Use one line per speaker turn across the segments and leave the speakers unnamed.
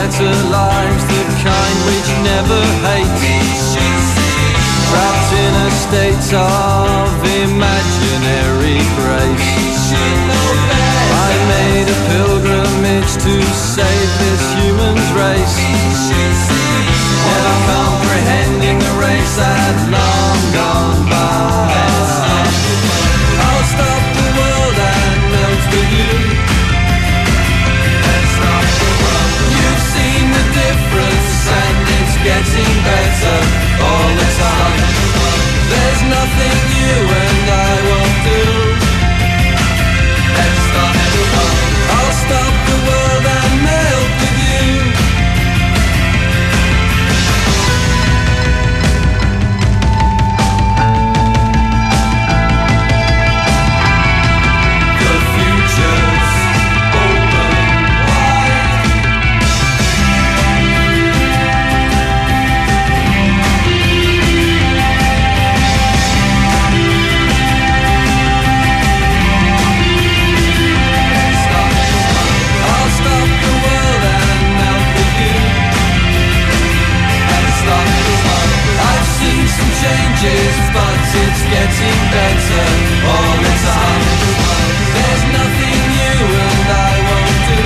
better lives, the kind which never hates. Trapped in a state of imaginary grace. I made a pilgrimage to save this human race, never comprehending the race that long gone by. I'll stop the world and melt with you. You've seen the difference and it's getting better all the time. There's nothing you and I won't do. I'll stop the world and melt with you. The future's open wide. I'll stop the world and melt with you. I've seen some changes, but it's getting better all the time. There's nothing you and I won't do.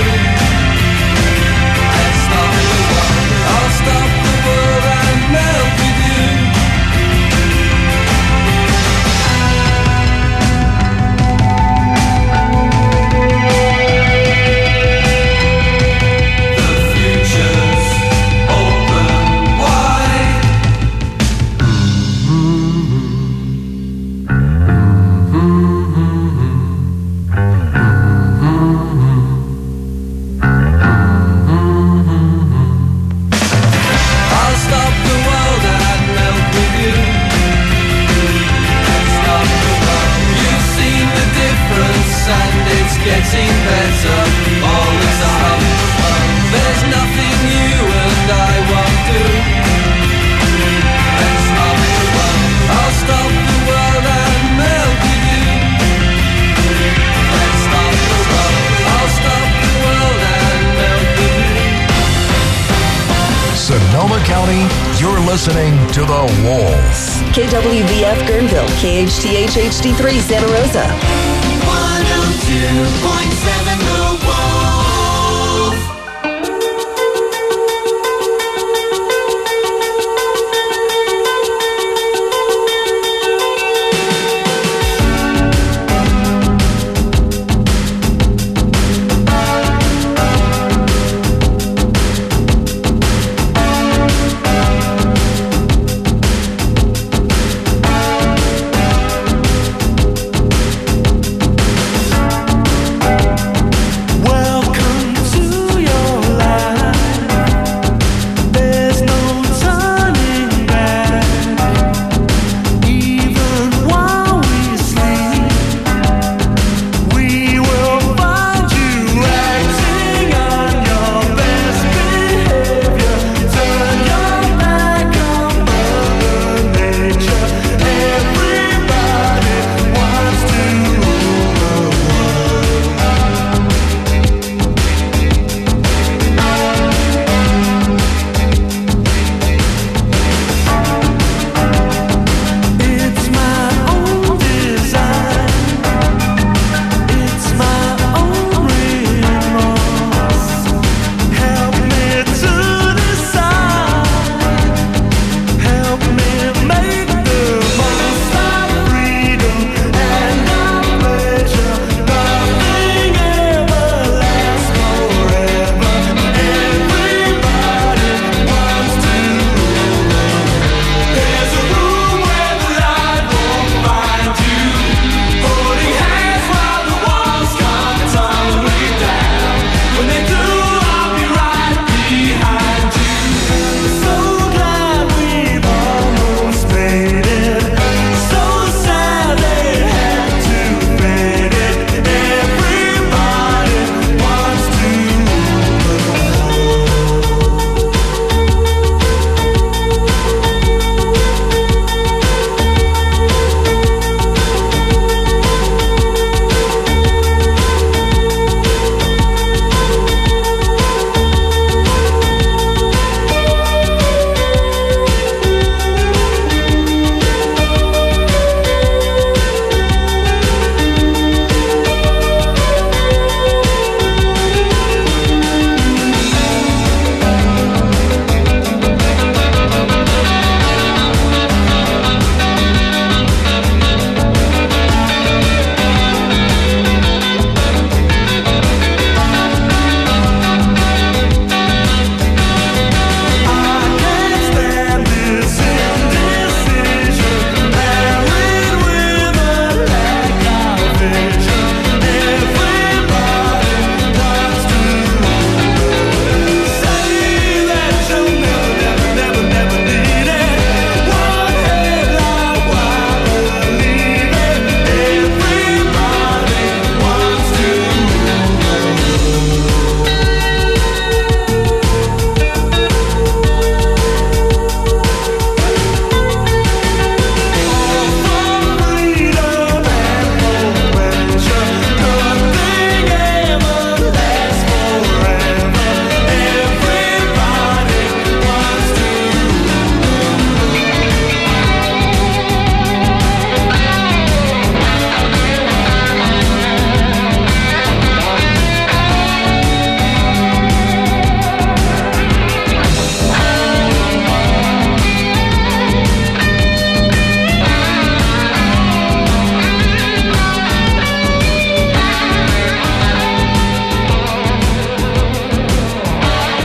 I'll stop the world and melt with you. The future's open wide. I'll stop the world and melt with you. You've seen the difference and it's getting better all the time. There's nothing you and I won't do. I'll stop the world and melt with you. I'll stop the world and melt with you.
Sonoma County, you're listening to The Wolf.
KWVF Guerneville, KHTH HD3 Santa Rosa.
102.7 The Wolf.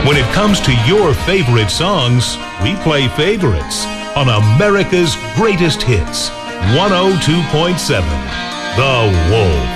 When it comes to your favorite songs, we play favorites on America's Greatest Hits, 102.7, The Wolf.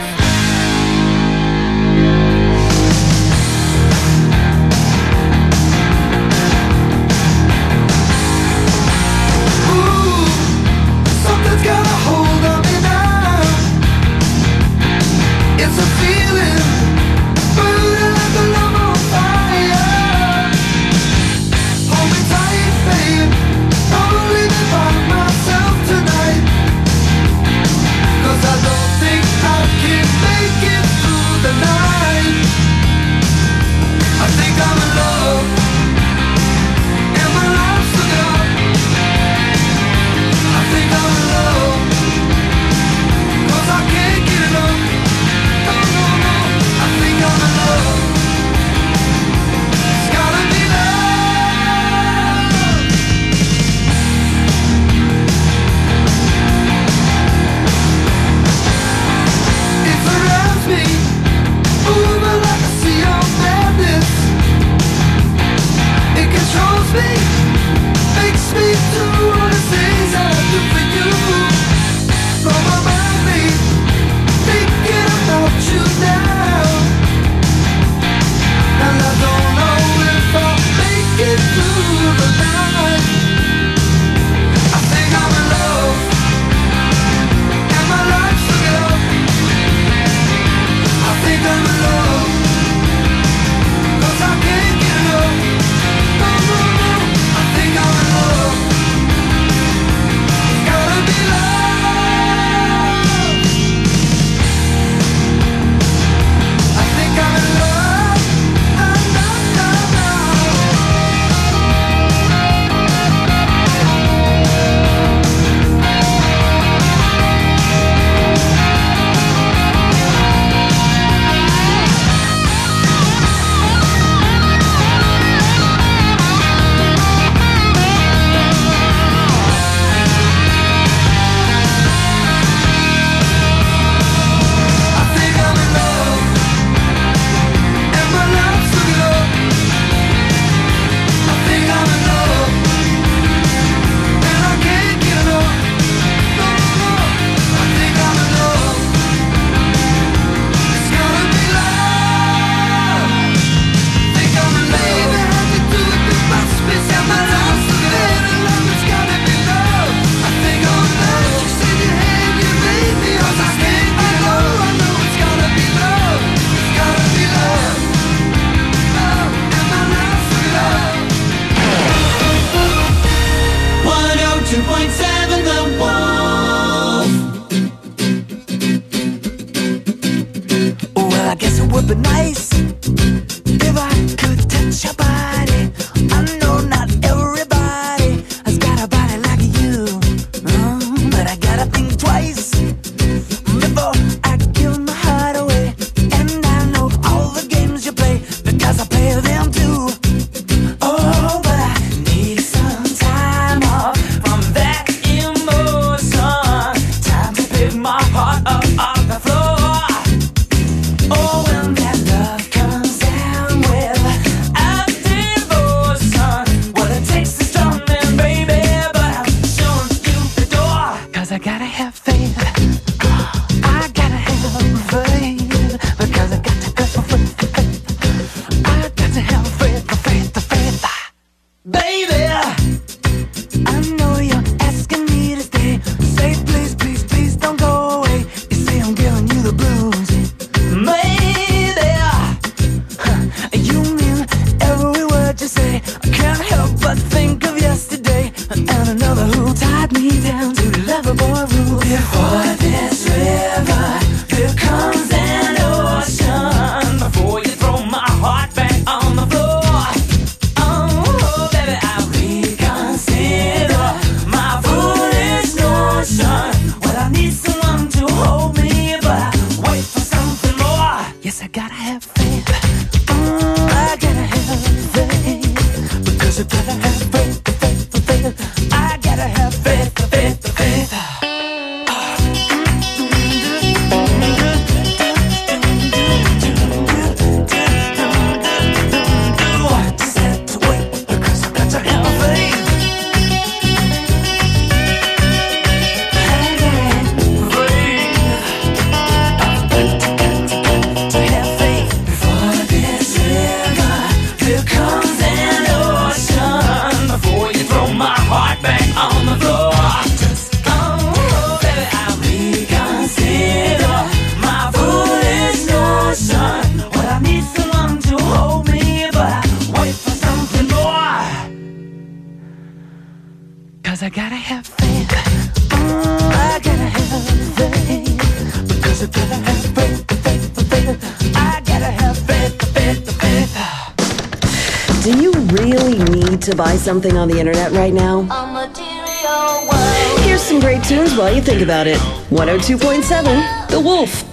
Do you really need to buy something on the internet right now? Here's some great tunes while you think about it. 102.7, The Wolf.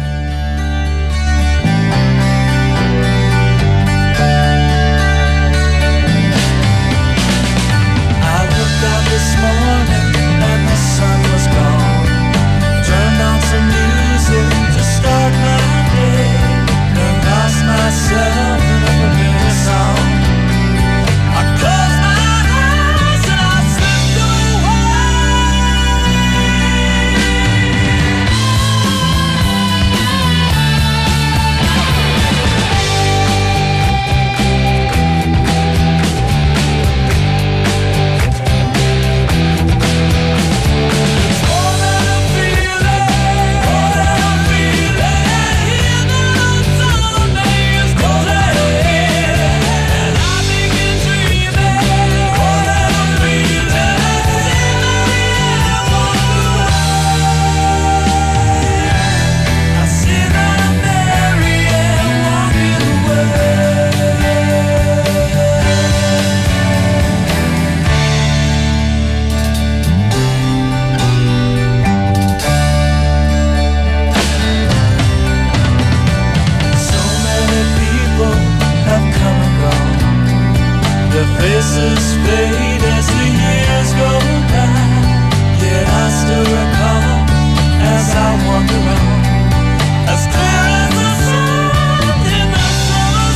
I looked out this morning and the sun was gone. Turned on some music to start my day and lost myself in a familiar song. I closed my eyes and I slipped faces fade as the years go by, yet I still recall as I wander on, as clear as the sun in the summer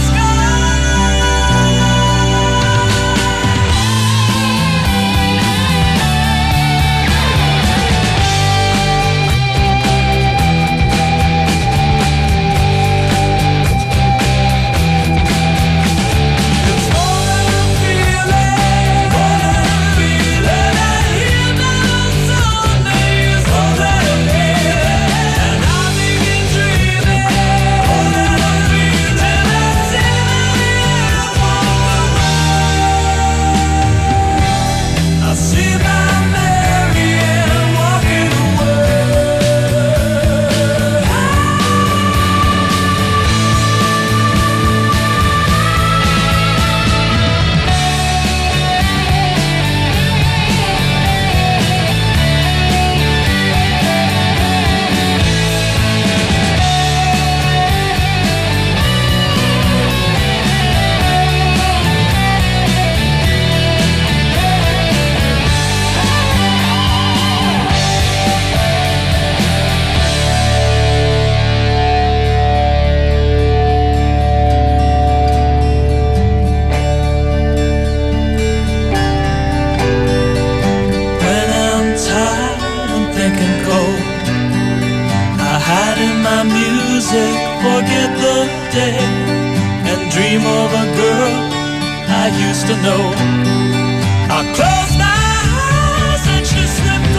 forget the day and dream of a girl I used to know. I closed my eyes and she slipped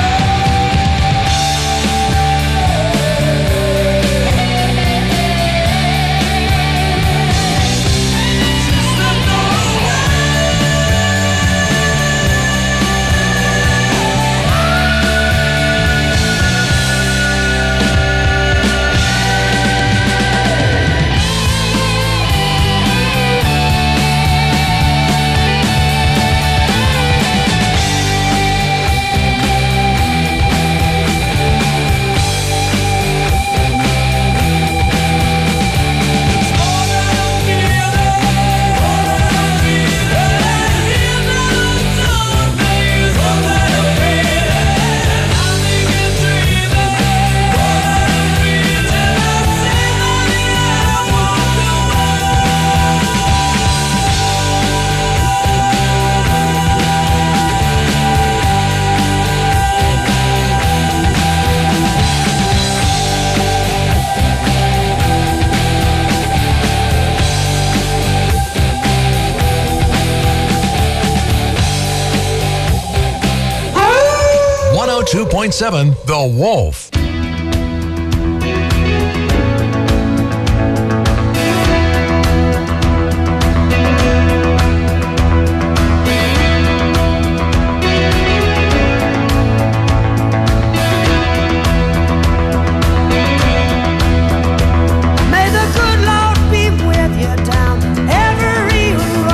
.7 The Wolf.
May the good Lord be with you down every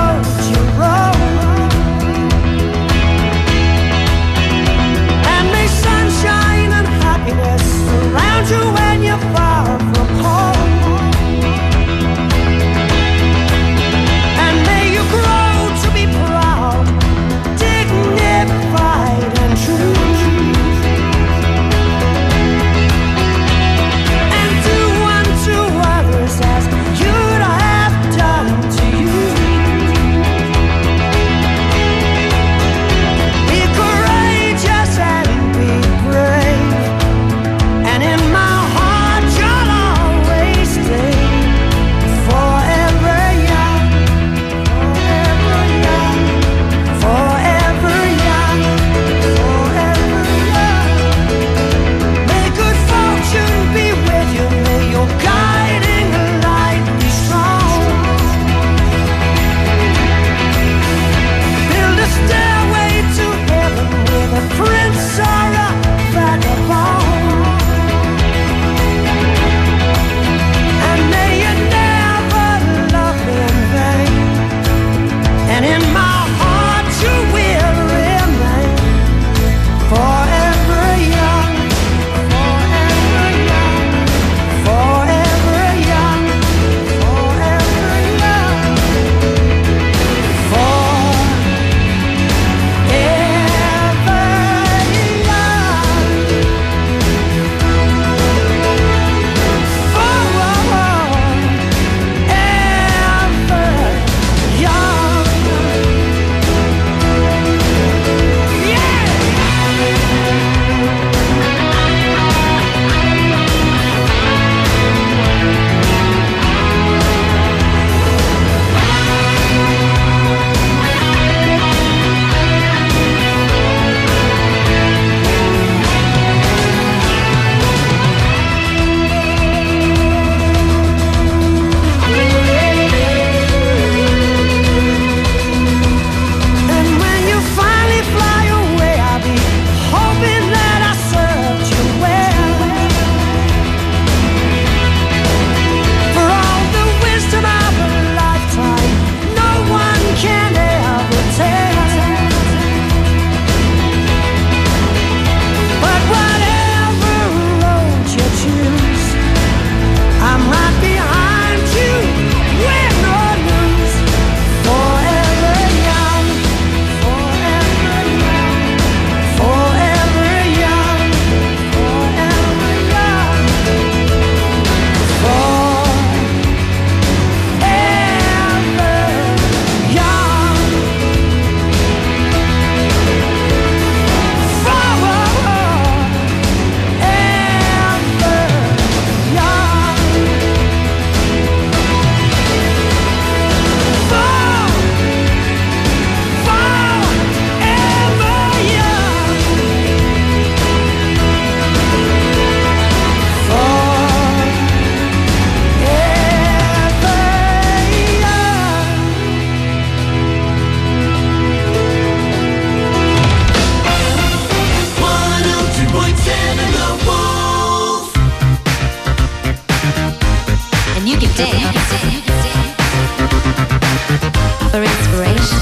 for inspiration.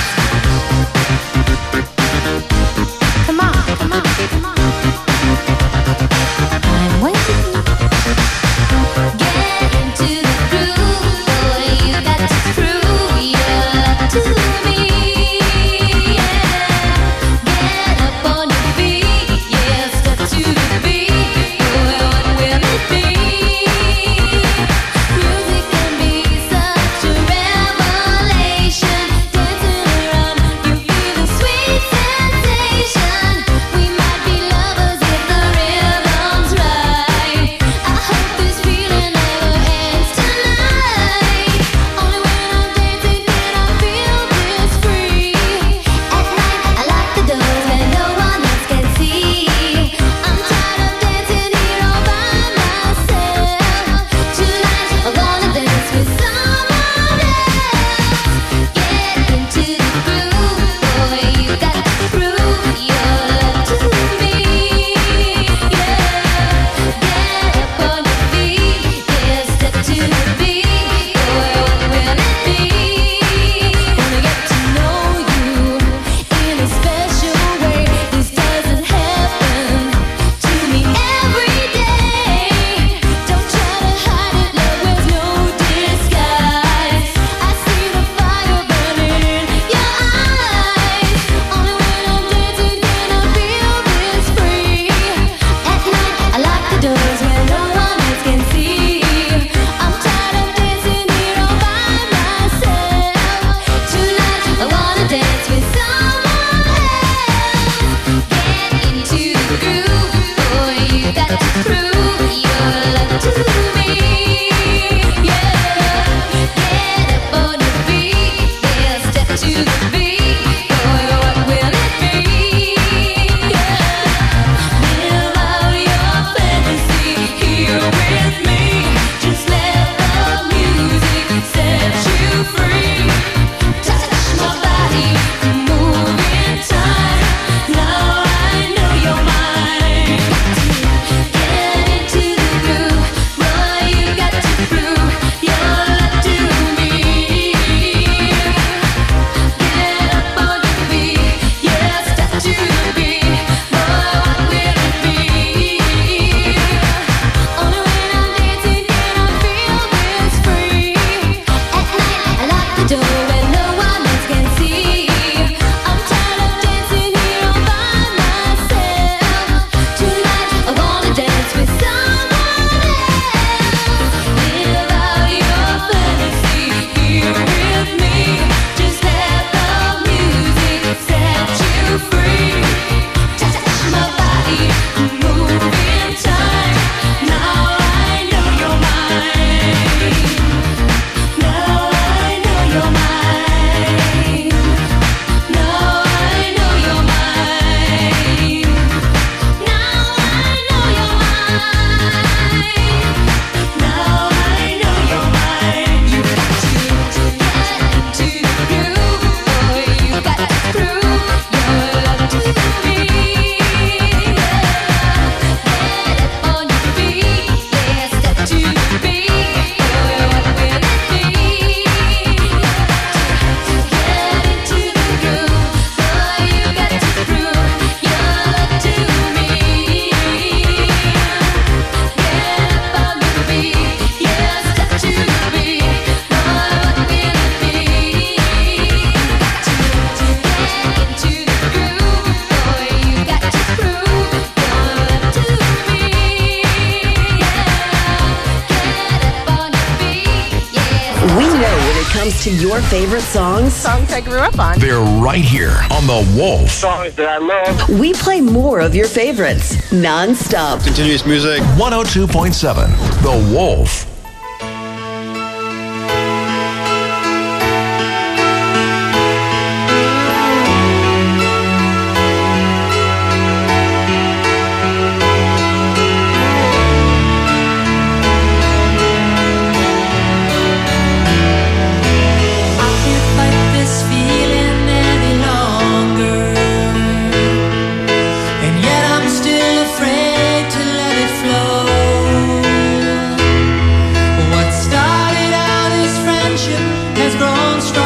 Come on, come on, come on. I'm waiting. Get into the groove, boy. You got to prove your love to me. Yeah. Get up on your feet, yeah. Step to the beat, boy. What will it be? Music can be such a revelation. Dancing around, you feel the sweet sensation. We might be lovers if the rhythm's right. I hope this feeling never ends tonight. Only when I'm dancing can I feel this free. At night I lock the doors where no one else can see. I'm tired of dancing here all by myself. Tonight I wanna dance with someone else. Get into the groove, boy. You got to prove your love to me. Yeah. Get up on your feet, yeah. Step to the beat, boy. What will it be? Wanna get to know you in a special way. This doesn't happen to me every day. Don't try to hide it, love wears no disguise. I see the fire burning in your eyes. Only when I'm dancing can I feel this free. At night I lock the doors where no one else can see. I'm tired of dancing here all by myself. Tonight I wanna dance with someone else. Get into the groove, boy. You got to prove your love to me. Yeah. Get up on your feet, yeah. Step to the beat, boy. What will it be? Yeah. Live out your fantasy here with me. Just let the music set you free. Touch my body, move in time. Now I know you're mine. Get into the groove, boy. You got to prove your love to me. Get up on your feet, yeah. Step to the beat, boy. What will it be? Only when I'm dancing can I feel this free. At night I lock the door where no one else can see. I'm tired of dancing here all by myself. Tonight I wanna dance with someone else. Live out your fantasy here with me. Just let the music set you free. Touch my body, move in time. Now I know you're mine. Now I know you're mine. Now I know you're mine. Now I know you're mine. Now I know you're mine. You got to get into the groove, boy. You got to prove your love to me. Get up on your feet, yeah. Step to the beat, boy. What will it be? Get into the groove, boy. You got to prove your love to me. Get up on your feet, yeah. Step to the beat, boy. What will it be? Get into the groove, boy. You got to prove your love to me. Get up on your feet, yeah.
We know when it comes to your favorite songs,
Songs I grew up on.
They're right here on The Wolf.
Songs that I love.
we play more of your favorites non-stop.
Continuous music.
102.7 The Wolf.
I can't fight this feeling any longer, and yet I'm still afraid to let it flow. friendship has grown strong.